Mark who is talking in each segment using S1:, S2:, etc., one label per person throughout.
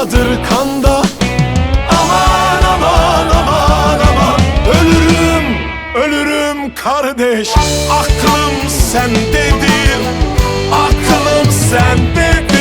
S1: kandadır kanda. Aman aman aman aman, ölürüm, ölürüm kardeş. Aklım sendedir, aklım sendedir.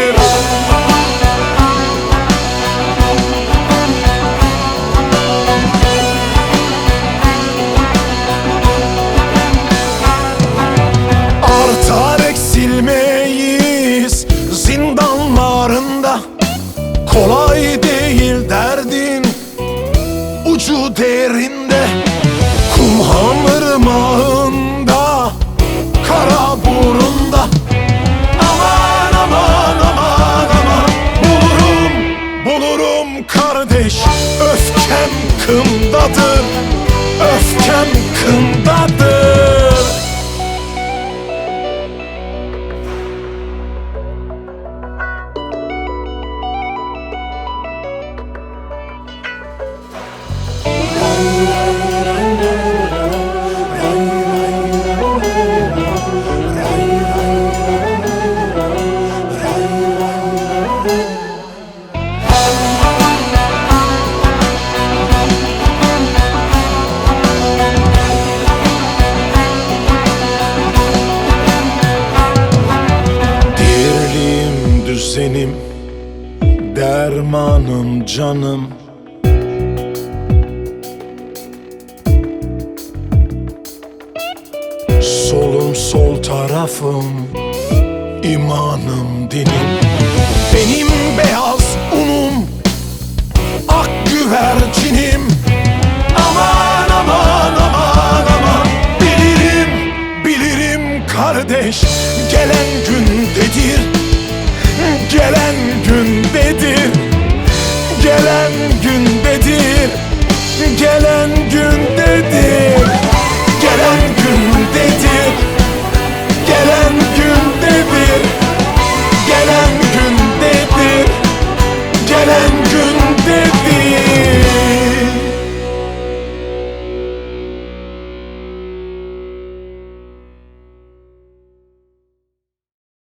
S1: Artar eksilmeyiz zindanlarında. Kolay değil derdin ucu derinde. Kumhan ırmağında, kara burunda. Aman aman aman aman, bulurum, bulurum kardeş. Öfkem kındadır, öfkem kındadır. Dirliğim, düzenim, dermanım, canım. Solum sol tarafım, imanım, dinim.